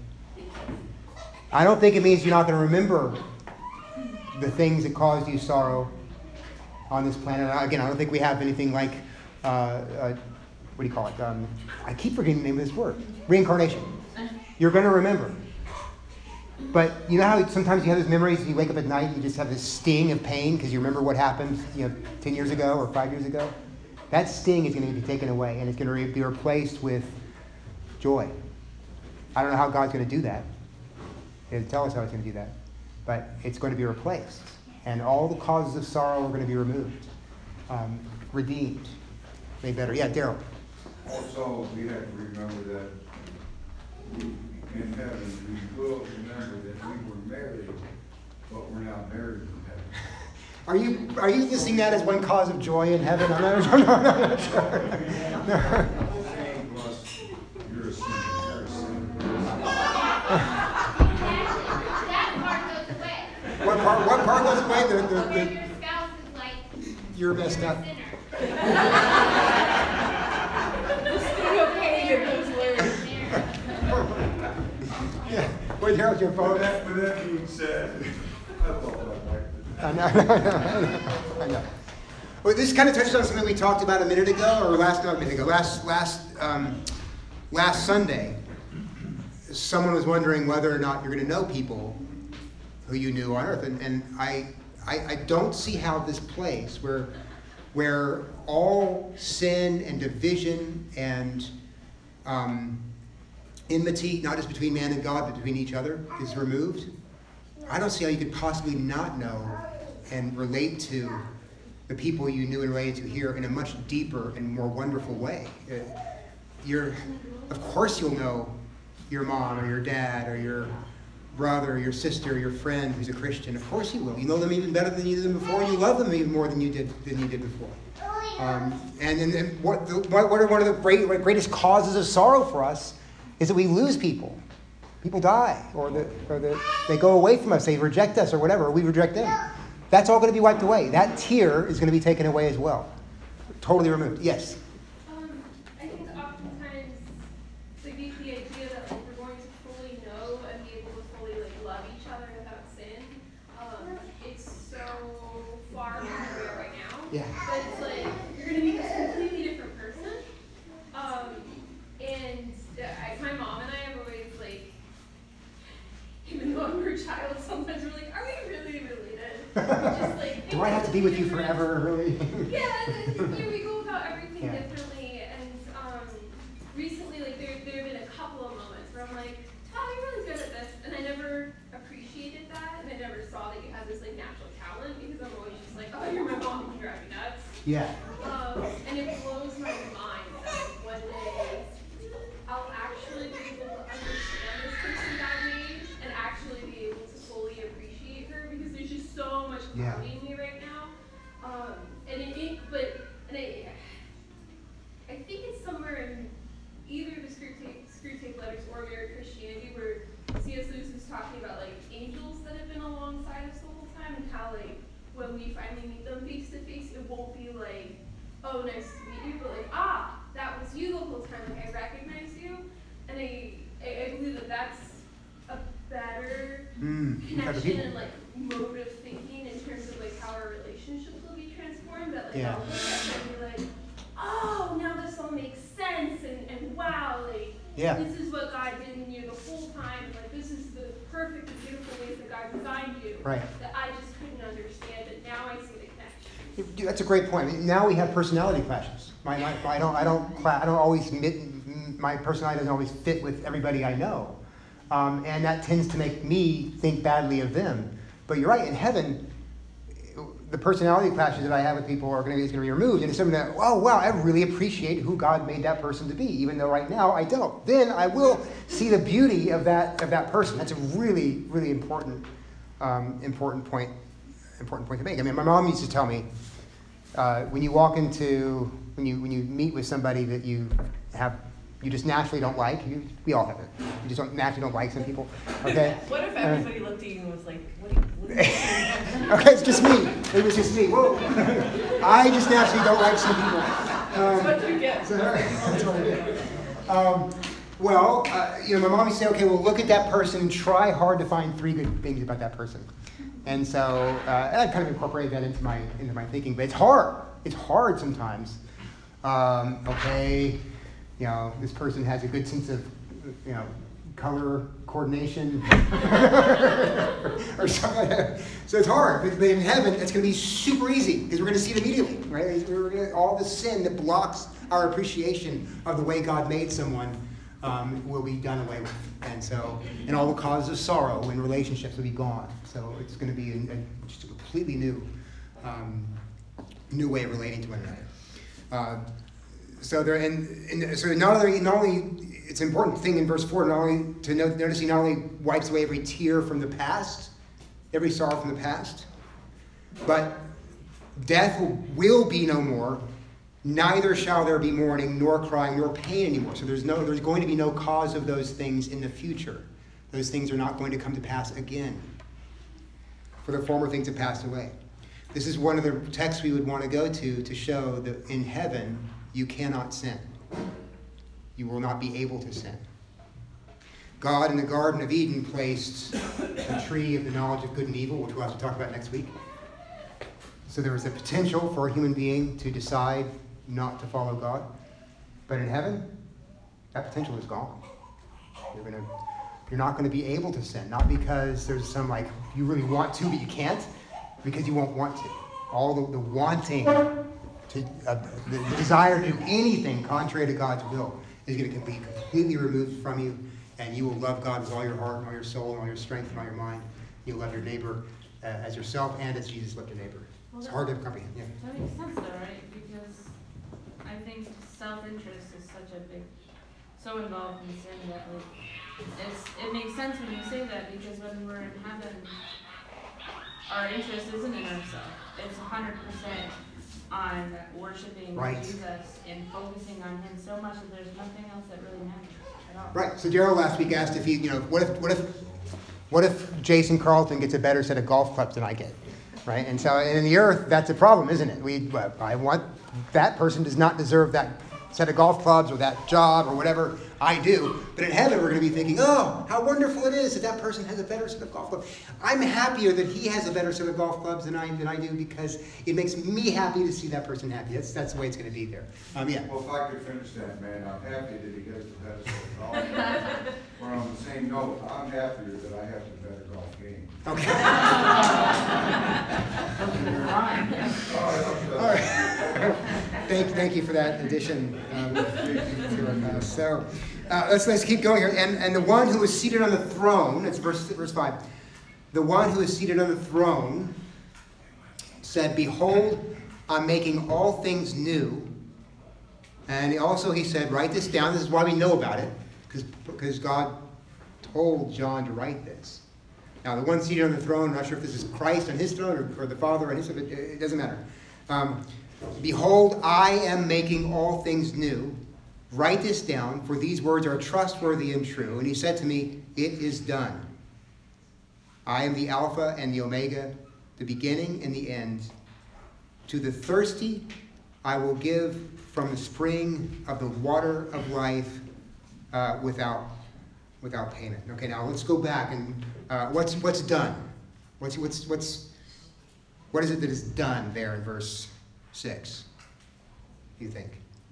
I don't think it means you're not going to remember the things that caused you sorrow. on this planet. Again, I don't think we have anything like, uh, uh, what do you call it? Um, I keep forgetting the name of this word. Reincarnation. You're going to remember. But you know how sometimes you have those memories and you wake up at night and you just have this sting of pain because you remember what happened, you know, ten years ago or five years ago? That sting is going to be taken away, and it's going to re- be replaced with joy. I don't know how God's going to do that. He doesn't tell us how he's going to do that. But it's going to be replaced. And all the causes of sorrow are going to be removed. Um, redeemed. Made better. Yeah, Daryl.
Also, we have to remember that we, in heaven, we will remember that we were married, but we're not married in heaven.
Are you are you listing that as one cause of joy in heaven? I'm not, I'm not, I'm not sure. No.
You're a sinner. You're a sinner.
That part goes away.
What part? What part goes away? The, the,
When
the,
your spouse is like,
you're messed
you're a
up.
sinner.
The sting of pain of those words.
Yeah. Wait, Harold, your phone.
With that, with that being said, I thought I'd like to.
I know, I know, I know, I know. Well, this kind of touches on something we talked about a minute ago, or last not a minute ago, last last um, last Sunday. Someone was wondering whether or not you're going to know people who you knew on Earth, and and I I, I don't see how this plays where where all sin and division and um, enmity, not just between man and God, but between each other, is removed. I don't see how you could possibly not know and relate to the people you knew and related to here in a much deeper and more wonderful way. Uh, You're, of course you'll know your mom or your dad or your brother or your sister or your friend who's a Christian. Of course you will. You know them even better than you did them before. You love them even more than you did than you did before. Um, and and, and what, the, what are one of the great, greatest causes of sorrow for us is that we lose people. People die, or, the, or the, they go away from us, they reject us or whatever, or we reject them. That's all going to be wiped away. That tear is going to be taken away as well. Totally removed. Yes?
Um, I think oftentimes like, the, the idea that like, we're going to fully know and be able to fully like, love each other without sin, um, it's so far from where we are right now.
Yeah.
But it's like, you're going to be this completely different person. Um, and uh, I, my mom and I have always like, even though I'm her child, sometimes we're like, are we really related? Just, like,
Do I have to be with you forever, really?
yeah, and, and, you know, we go about everything
Yeah.
differently, and um, recently, like, there, there have been a couple of moments where I'm like, Todd, you're really good at this, and I never appreciated that, and I never saw that you had this, like, natural talent, because I'm always just like, oh, you're my mom, you can drive me nuts.
Yeah.
Um, and it blows my mind that one day I'll actually be able to understand this person God made and actually be able to fully appreciate her because there's just so much
Yeah.
clouding me right now. Um, and it, it but and I, I think it's somewhere in either the Screw Tape, Screw Tape Letters or Mere Christianity where C S Lewis is talking about like angels that have been alongside us the whole time and how like when we finally meet them face to face, it won't be like, oh, nice to meet you, but like, ah, that was you the whole time, like I recognize you, and I, I, I believe that that's a better
Mm,
connection and like mode of thinking in terms of like how our relationships will be transformed, that like
Yeah.
I'll look at and be like, oh, now this all makes sense, and, and wow, like,
Yeah.
this is what God did in you the whole time, and like this is the perfect and beautiful ways that God designed you,
Right.
that I just couldn't understand, but now I see the connection.
That's a great point. Now we have personality clashes. My, my, I don't, I don't, cla- I don't always, mit, my personality doesn't always fit with everybody I know. Um, and that tends to make me think badly of them. But you're right, in heaven, the personality clashes that I have with people are going to be, is going to be removed. And it's something that, oh, wow, I really appreciate who God made that person to be, even though right now I don't. Then I will see the beauty of that, of that person. That's a really, really important, um, important point, important point to make. I mean, my mom used to tell me, uh, when you walk into, when you, when you meet with somebody that you have, you just naturally don't like, you, we all have it. You just don't, naturally don't like some people, okay?
What if
Uh,
everybody looked at you and was like, what do you, what do you
Okay, it's just me. It was just me. Whoa. I just naturally don't like some people. Um,
That's what you get.
so, that's what I get. Um, well, uh, you know, my mom used to say, okay, well, look at that person and try hard to find three good things about that person. And so uh, and I kind of incorporated that into my into my thinking. But it's hard. It's hard sometimes. Um, okay, you know, this person has a good sense of, you know, color coordination or something like that. So it's hard. But in heaven, it's going to be super easy because we're going to see it immediately, right? We're going to, all the sin that blocks our appreciation of the way God made someone um, will be done away with. And so, and all the causes of sorrow in relationships will be gone. So it's going to be a, a, just a completely new, um, new way of relating to one another. Uh, so there, and, and so not only, not only, it's an important thing in verse four, not only to note, notice he not only wipes away every tear from the past, every sorrow from the past, but death will, will be no more. Neither shall there be mourning, nor crying, nor pain anymore. So there's no, there's going to be no cause of those things in the future. Those things are not going to come to pass again. For the former things have passed away. This is one of the texts we would want to go to to show that in heaven you cannot sin. You will not be able to sin. God in the Garden of Eden placed a tree of the knowledge of good and evil, which we'll have to talk about next week. So there was a potential for a human being to decide not to follow God. But in heaven, that potential is gone. You're going to, you're not going to be able to sin. Not because there's some, like, you really want to, but you can't. Because you won't want to. All the, the wanting, to, uh, the, the desire to do anything contrary to God's will is going to be completely removed from you. And you will love God with all your heart and all your soul and all your strength and all your mind. You'll love your neighbor uh, as yourself and as Jesus loved your neighbor.
Well,
it's hard to comprehend. Yeah.
That makes sense though, right? Because I think self-interest is such a big, so involved in sin that like, it's, it makes sense when you say that because when we're in heaven, our interest isn't in ourselves. It's one hundred percent on worshiping
Right.
Jesus and focusing on him so much that there's nothing else that really matters at all.
Right. So Daryl last week asked if he, you know, what if, what if, what if Jason Carlton gets a better set of golf clubs than I get, right? And so in the earth, that's a problem, isn't it? We, I want that person does not deserve that set of golf clubs or that job or whatever I do. But in heaven, we're going to be thinking, oh, how wonderful it is that that person has a better set of golf clubs. I'm happier that he has a better set of golf clubs than I than I do because it makes me happy to see that person happy. That's that's the way it's going to be there. Um, yeah.
Well, if I could finish that, man, I'm happy that he has the better set of golf clubs. But on the same note, I'm happier that I have the better golf game.
Okay. All right. Thank, thank you for that addition. Um, to, uh, so uh, let's let's keep going here. And and the one who is seated on the throne, it's verse verse five. The one who is seated on the throne said, "Behold, I'm making all things new." And also he said, "Write this down." This is why we know about it, because because God told John to write this. Now, the one seated on the throne, I'm not sure if this is Christ on his throne or, or the Father on his throne, it, it doesn't matter. Um, Behold, I am making all things new. Write this down, for these words are trustworthy and true. And he said to me, it is done. I am the Alpha and the Omega, the beginning and the end. To the thirsty, I will give from the spring of the water of life uh, without without payment. Okay, now let's go back and uh, what's what's done? What's what's what's what is it that is done there in verse six? You think?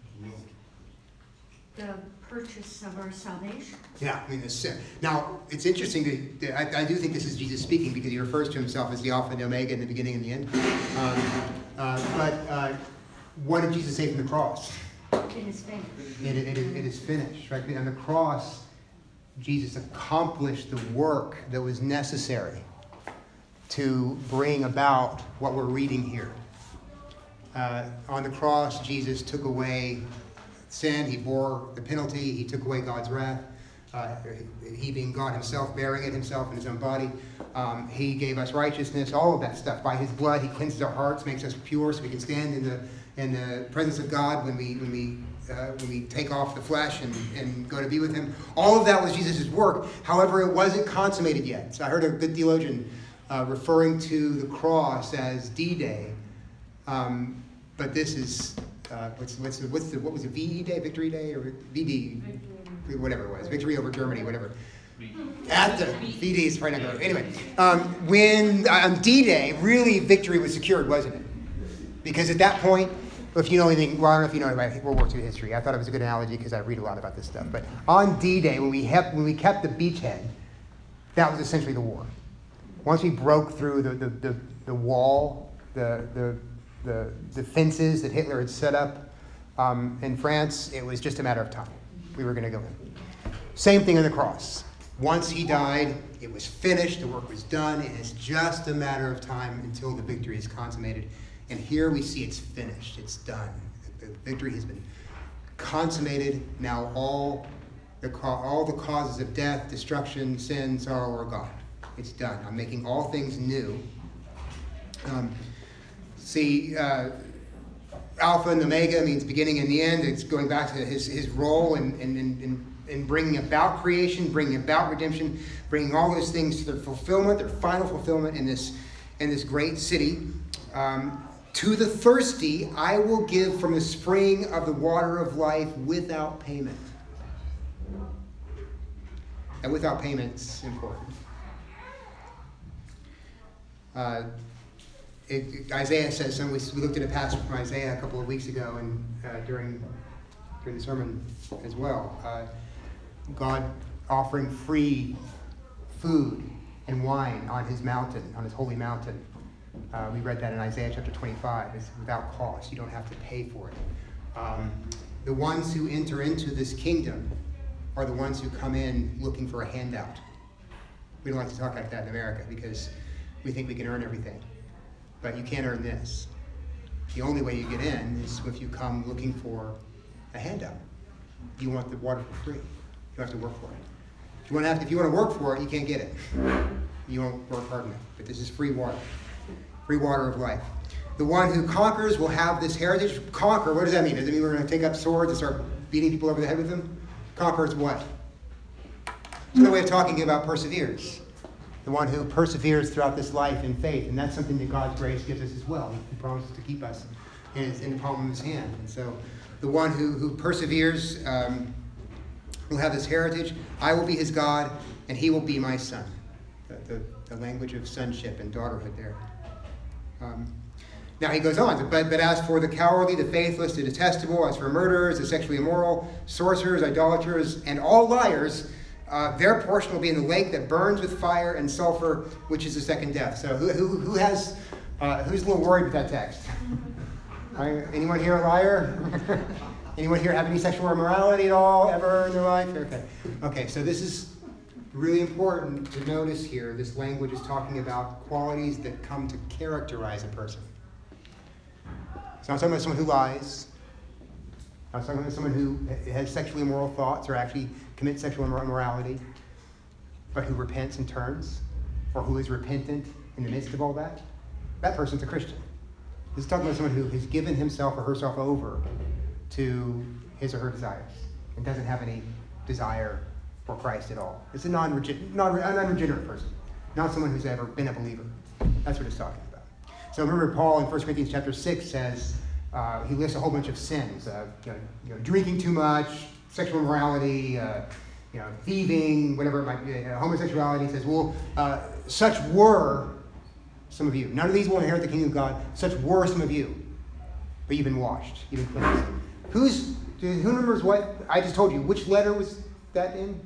The purchase of our salvation.
Yeah, I mean, the sin. Now, it's interesting to, I, I do think this is Jesus speaking because he refers to himself as the Alpha and the Omega in the beginning and the end. Um, uh, but uh, what did Jesus say from the cross?
It is finished.
It, it, it, it is finished, right? On the cross, Jesus accomplished the work that was necessary to bring about what we're reading here. Uh, on the cross, Jesus took away sin. He bore the penalty. He took away God's wrath. Uh, he being God himself, bearing it himself in his own body. Um, he gave us righteousness, all of that stuff. By his blood, he cleanses our hearts, makes us pure so we can stand in the in the presence of God when we when we uh, when we take off the flesh and, and go to be with him. All of that was Jesus' work. However, it wasn't consummated yet. So I heard a good theologian uh, referring to the cross as D-Day. Um, but this is uh, what's what's the, what's the what was it V E Day, Victory Day, or V D, whatever it was, Victory over Germany, whatever. At the V D is probably not good. Anyway, um, when on D-Day, really victory was secured, wasn't it? Because at that point, if you know anything, well, I don't know if you know about World War Two history. I thought it was a good analogy because I read a lot about this stuff. But on D-Day, when we kept when we kept the beachhead, that was essentially the war. Once we broke through the the, the, the wall, the, the the the fences that Hitler had set up um, in France, it was just a matter of time. We were going to go in. Same thing on the cross. Once he died, it was finished, the work was done, and it's just a matter of time until the victory is consummated. And here we see it's finished, it's done. The victory has been consummated. Now all the all the causes of death, destruction, sin, sorrow are gone. It's done. I'm making all things new. Um, see, uh, Alpha and Omega means beginning and the end. It's going back to his, his role in, in, in in bringing about creation, bringing about redemption, bringing all those things to their fulfillment, their final fulfillment in this in this great city. Um, to the thirsty, I will give from the spring of the water of life without payment. And without payment is important. Uh, it, Isaiah says, and we, we looked at a passage from Isaiah a couple of weeks ago, and uh, during during the sermon as well. Uh, God offering free food and wine on his mountain, on his holy mountain. Uh, we read that in Isaiah chapter twenty-five. It's without cost. You don't have to pay for it. Um, the ones who enter into this kingdom are the ones who come in looking for a handout. We don't like to talk like that in America because we think we can earn everything. But you can't earn this. The only way you get in is if you come looking for a handout. You want the water for free. You have to work for it. If you want to, have, if you want to work for it, you can't get it. You won't work hard enough. But this is free water. Free water of life. The one who conquers will have this heritage. Conquer, what does that mean? Does it mean we're going to take up swords and start beating people over the head with them? Conquer is what? It's another way of talking about perseveres. The one who perseveres throughout this life in faith. And that's something that God's grace gives us as well. He promises to keep us in, his, in the palm of his hand. And so the one who, who perseveres um, will have this heritage. I will be his God, and he will be my son. The, the, the language of sonship and daughterhood there. Um, now he goes on, but, but as for the cowardly, the faithless, the detestable, as for murderers, the sexually immoral, sorcerers, idolaters, and all liars, uh, their portion will be in the lake that burns with fire and sulfur, which is the second death. So who, who, who has, uh, who's a little worried with that text? Anyone here a liar? Anyone here have any sexual immorality at all, ever in their life? Okay. Okay, so this is really important to notice here. This language is talking about qualities that come to characterize a person. It's not talking about someone who lies. It's not talking about someone who has sexually immoral thoughts or actually commits sexual immorality, but who repents and turns, or who is repentant in the midst of all that. That person's a Christian. This is talking about someone who has given himself or herself over to his or her desires and doesn't have any desire for Christ at all. It's a non-regenerate, non, an unregenerate person, not someone who's ever been a believer. That's what it's talking about. So remember, Paul in First Corinthians chapter six says, uh, he lists a whole bunch of sins, uh, you know, you know, drinking too much, sexual immorality, uh, you know, thieving, whatever it might be, uh, homosexuality. He says, well, uh, such were some of you. None of these will inherit the kingdom of God. Such were some of you. But you've been washed. You've been cleansed. Who's, who remembers what I just told you? Which letter was that in?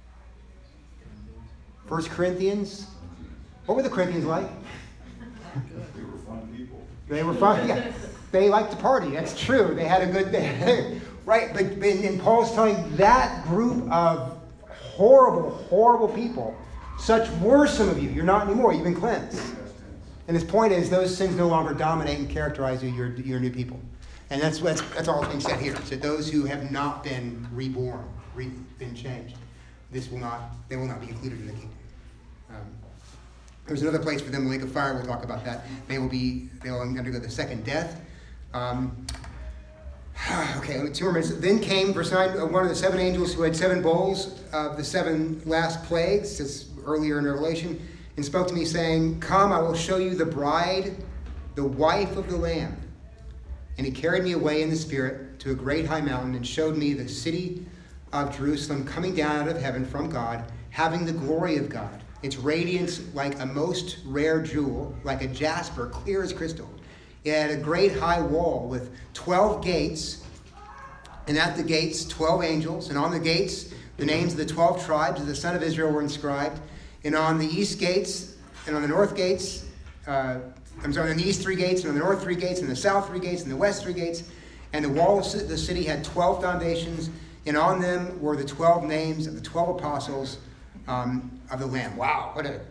First Corinthians. What were the Corinthians like?
They were fun people.
They were fun. Yeah. They liked to party. That's true. They had a good day. Right. But, but and Paul's telling that group of horrible, horrible people, such were some of you. You're not anymore. You've been cleansed. And his point is those sins no longer dominate and characterize you. You're, you're new people. And that's, that's, that's all that's being said here. So those who have not been reborn, re, been changed, this will not, they will not be included in the kingdom. Um, there's another place for them, the lake of fire. We'll talk about that. They will be, they will undergo the second death. Um, okay, two more minutes. Then came, verse nine, one of the seven angels who had seven bowls of the seven last plagues, as earlier in Revelation, and spoke to me, saying, come, I will show you the bride, the wife of the Lamb. And he carried me away in the Spirit to a great high mountain and showed me the city of Jerusalem coming down out of heaven from God, having the glory of God. Its radiance like a most rare jewel, like a jasper, clear as crystal. It had a great high wall with twelve gates, and at the gates twelve angels, and on the gates the names of the twelve tribes of the son of Israel were inscribed. And on the east gates, and on the north gates, uh, I'm sorry, on the east three gates, and on the north three gates, and the south three gates, and the west three gates. And the wall of the city had twelve foundations, and on them were the twelve names of the twelve apostles um, of the Lamb. Wow, what a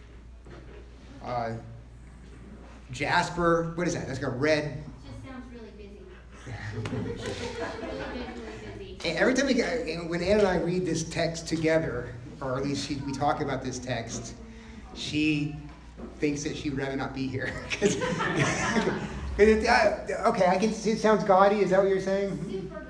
uh, jasper. What is that? That's got red.
It just sounds really busy. Really visually busy.
Every time we get, when Ann and I read this text together, or at least she, we talk about this text, she thinks that she'd rather not be here. Cause, it, uh, okay, I can see it sounds gaudy. Is that what you're saying?
Super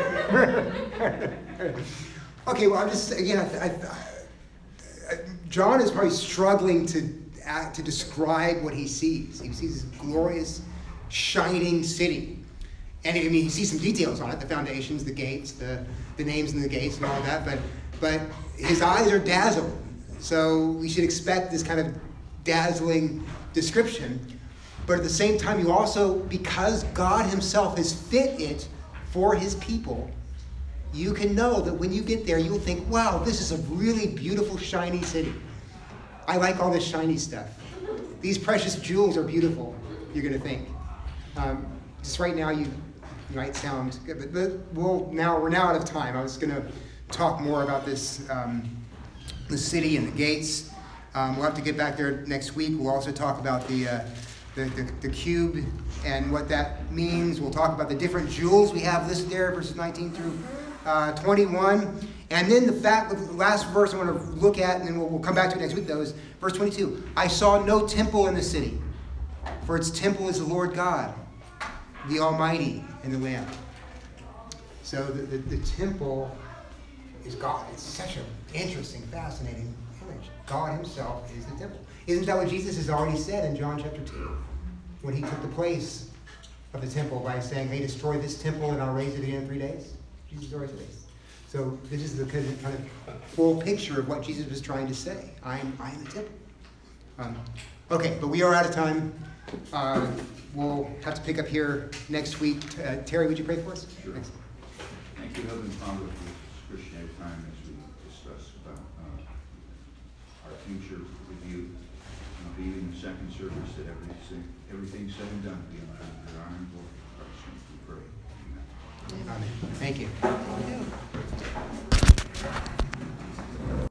gaudy.
Okay, well, I'm just, again, I, I, I, John is probably struggling to act, to describe what he sees. He sees this glorious, shining city. And I mean, he sees some details on it, the foundations, the gates, the, the names in the gates and all that, but, but his eyes are dazzled. So we should expect this kind of dazzling description. But at the same time, you also, because God himself has fit it for his people, you can know that when you get there, you'll think, wow, this is a really beautiful, shiny city. I like all this shiny stuff. These precious jewels are beautiful, you're going to think. Um, just right now, you might sound good, but, but we'll now, we're now out of time. I was going to talk more about this, um, the city and the gates. Um, we'll have to get back there next week. We'll also talk about the, uh, the, the, the cube and what that means. We'll talk about the different jewels we have listed there, verses nineteen through uh, twenty-one. And then the fact, the last verse I want to look at, and then we'll, we'll come back to it next week, though, is verse twenty-two. I saw no temple in the city, for its temple is the Lord God, the Almighty, and the Lamb. So the, the, the temple is God. It's such an interesting, fascinating image. God himself is the temple. Isn't that what Jesus has already said in John chapter two? When he took the place of the temple by saying, hey, destroy this temple and I'll raise it again in three days. Jesus already said this. So this is the kind of, kind of full picture of what Jesus was trying to say. I am, I am the temple. Um, okay, but we are out of time. Uh, we'll have to pick up here next week. Uh, Terry, would you pray for us?
Sure.
Thanks.
Thank you, Heavenly Father, for this Christian time as we discuss about uh, our future with you. Uh, be in the second service that everything, everything said and done be on your honor and glory. In Christ's name we pray. Amen.
Amen. Thank you.